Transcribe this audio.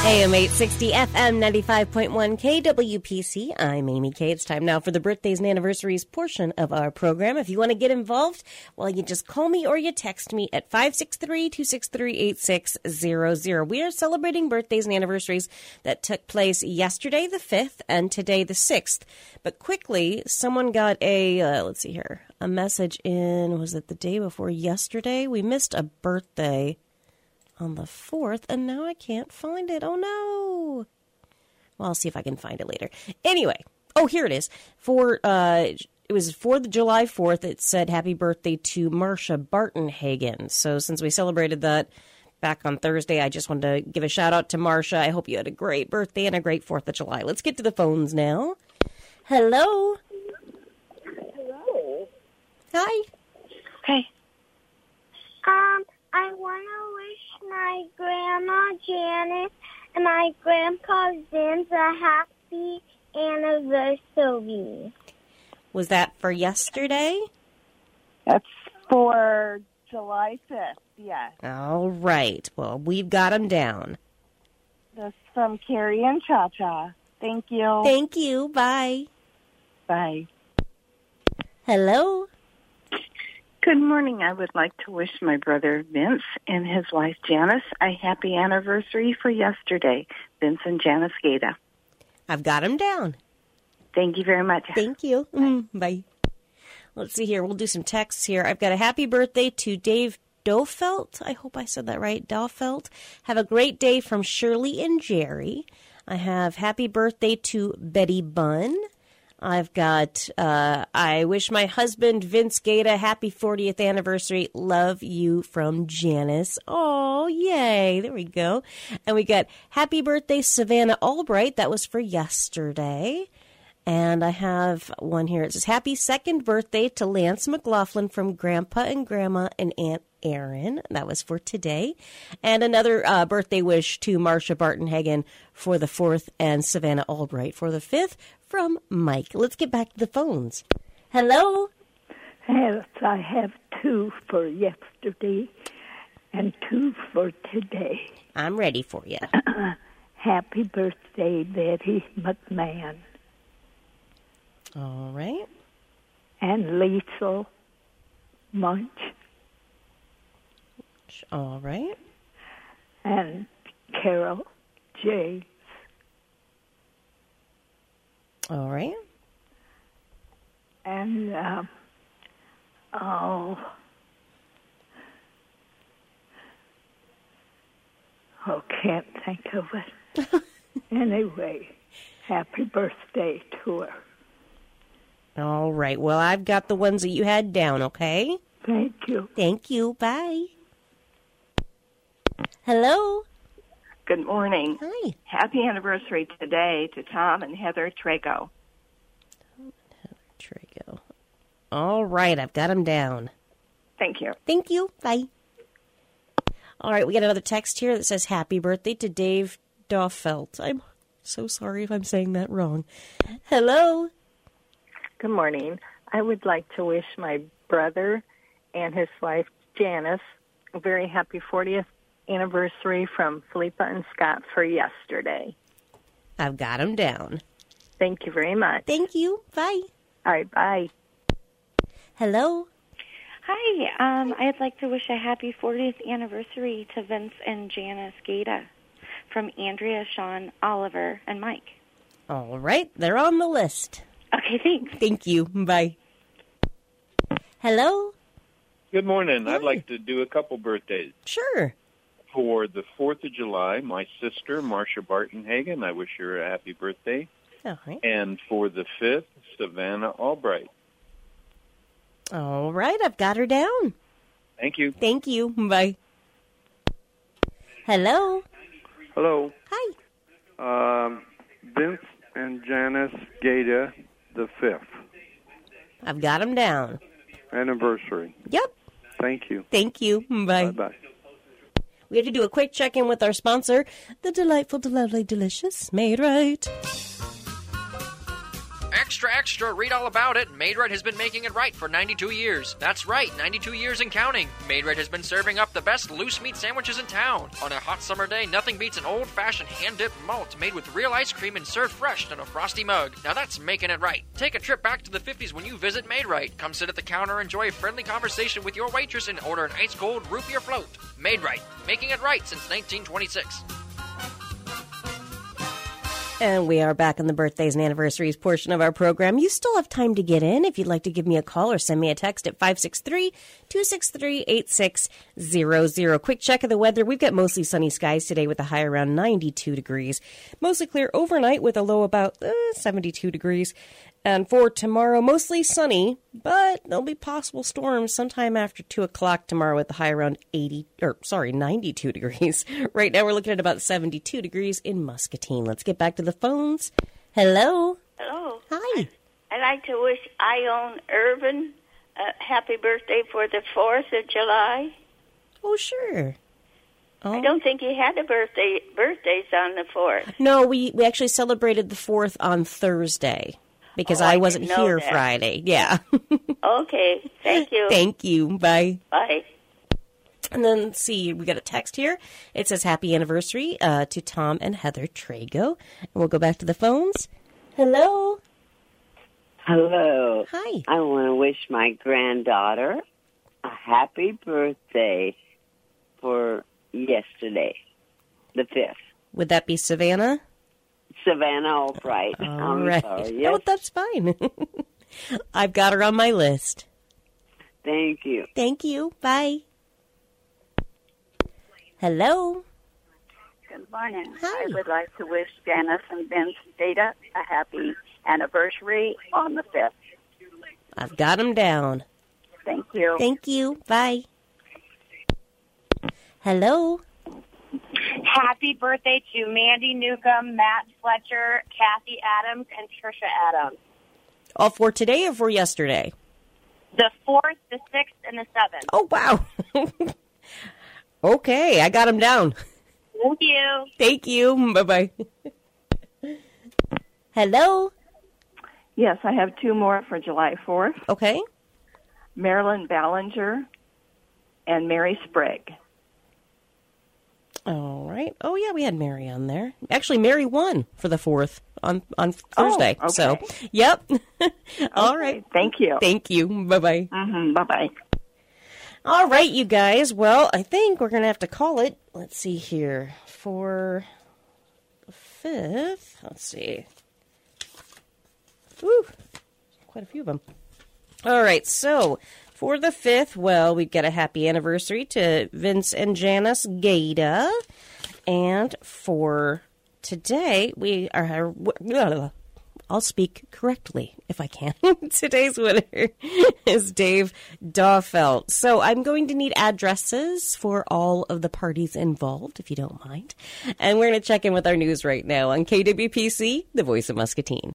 AM 860 FM 95.1 KWPC. I'm Amy Kay. It's time now for the birthdays and anniversaries portion of our program. If you want to get involved, well, you just call me or you text me at 563-263-8600. We are celebrating birthdays and anniversaries that took place yesterday, the 5th, and today, the 6th. But quickly, someone got a, a message in, was it the day before yesterday? We missed a birthday on the 4th, and now I can't find it. Oh, no. Well, I'll see if I can find it later. Anyway, here it is. It was for the July 4th. It said happy birthday to Marcia Bartenhagen. So since we celebrated that back on Thursday, I just wanted to give a shout out to Marcia. I hope you had a great birthday and a great 4th of July. Let's get to the phones now. Hello. Hello. Hi. Hey. I want to wish my Grandma Janice and my Grandpa Vince a happy anniversary. Was that for yesterday? That's for July 5th, yes. All right. Well, we've got them down. This is from Carrie and Cha-Cha. Thank you. Thank you. Bye. Bye. Hello. Good morning. I would like to wish my brother Vince and his wife Janice a happy anniversary for yesterday. Vince and Janice Gata. I've got them down. Thank you very much. Thank you. Bye. Let's see here. We'll do some texts here. I've got a happy birthday to Dave Dofelt. I hope I said that right. Dofelt. Have a great day from Shirley and Jerry. I have happy birthday to Betty Bunn. I've got, I wish my husband, Vince Gata, happy 40th anniversary. Love you from Janice. Oh, yay. There we go. And we got happy birthday, Savannah Albright. That was for yesterday. And I have one here. It says happy 2nd birthday to Lance McLaughlin from Grandpa and Grandma and Aunt Erin. That was for today. And another birthday wish to Marcia Bartenhagen for the 4th and Savannah Albright for the 5th from Mike. Let's get back to the phones. Hello? Yes, I have 2 for yesterday and 2 for today. I'm ready for you. Happy birthday, Betty McMahon. All right. And Liesl Munch. All right. And Carol James. All right. And, can't think of it. Anyway, happy birthday to her. All right. Well, I've got the ones that you had down, okay? Thank you. Thank you. Bye. Hello? Good morning. Hi. Happy anniversary today to Tom and Heather Trago. Trago. All right. I've got them down. Thank you. Thank you. Bye. All right. We got another text here that says happy birthday to Dave Dofelt. I'm so sorry if I'm saying that wrong. Hello? Good morning. I would like to wish my brother and his wife, Janice, a very happy 40th anniversary from Philippa and Scott for yesterday. I've got them down. Thank you very much. Thank you. Bye. All right, bye. Hello? Hi. I'd like to wish a happy 40th anniversary to Vince and Janice Gata from Andrea, Sean, Oliver, and Mike. All right. They're on the list. Okay, thanks. Thank you. Bye. Hello? Good morning. Hi. I'd like to do a couple birthdays. Sure. For the 4th of July, my sister, Marcia Bartenhagen, I wish her a happy birthday. All right. And for the 5th, Savannah Albright. All right. I've got her down. Thank you. Thank you. Bye. Hello? Hello. Hi. Vince and Janice Gata, the 5th. I've got them down. Anniversary. Yep. Thank you. Thank you. Bye. Bye-bye. We have to do a quick check-in with our sponsor, the delightful, lovely, delicious Made Right. Extra, extra, read all about it. Maid-Rite has been making it right for 92 years. That's right, 92 years and counting. Maid-Rite has been serving up the best loose meat sandwiches in town. On a hot summer day, nothing beats an old-fashioned hand-dipped malt made with real ice cream and served fresh in a frosty mug. Now that's making it right. Take a trip back to the 50s when you visit Maid-Rite. Come sit at the counter, enjoy a friendly conversation with your waitress, and order an ice-cold root beer float. Maid-Rite, making it right since 1926. And we are back on the birthdays and anniversaries portion of our program. You still have time to get in if you'd like to give me a call or send me a text at 563-263-8600. Quick check of the weather. We've got mostly sunny skies today with a high around 92 degrees. Mostly clear overnight with a low about 72 degrees. And for tomorrow, mostly sunny, but there'll be possible storms sometime after 2 o'clock tomorrow with the high around 92 degrees. Right now we're looking at about 72 degrees in Muscatine. Let's get back to the phones. Hello. Hello. Hi. I'd like to wish Ione Irvin a happy birthday for the 4th of July. Oh, sure. Oh. I don't think he had a birthdays on the 4th. No, we actually celebrated the 4th on Thursday. Because I wasn't here Friday. Yeah. Okay. Thank you. Thank you. Bye. Bye. And then, let's see, we got a text here. It says, happy anniversary to Tom and Heather Trago. And we'll go back to the phones. Hello. Hello. Hi. I want to wish my granddaughter a happy birthday for yesterday, the 5th. Would that be Savannah? Savannah Albright. All right. Sorry. Yes. No, that's fine. I've got her on my list. Thank you. Thank you. Bye. Hello. Good morning. Hi. I would like to wish Janice and Vince Data a happy anniversary on the 5th. I've got them down. Thank you. Thank you. Bye. Hello. Happy birthday to Mandy Newcomb, Matt Fletcher, Kathy Adams, and Trisha Adams. All for today or for yesterday? The 4th, the 6th, and the 7th. Oh, wow. Okay, I got them down. Thank you. Thank you. Bye-bye. Hello? Yes, I have 2 more for July 4th. Okay. Marilyn Ballinger and Mary Sprague. All right. Oh, yeah, we had Mary on there. Actually, Mary won for the 4th on Thursday. Oh, okay. So, yep. All right. Thank you. Thank you. Bye-bye. Mm-hmm. Bye-bye. All right, you guys. Well, I think we're going to have to call it. Let's see here. For the 5th, let's see. Woo, quite a few of them. All right, so for the 5th, well, we've got a happy anniversary to Vince and Janice Gaeta. And for today, we are... I'll speak correctly if I can. Today's winner is Dave Daufelt. So I'm going to need addresses for all of the parties involved, if you don't mind. And we're going to check in with our news right now on KWPC, the voice of Muscatine.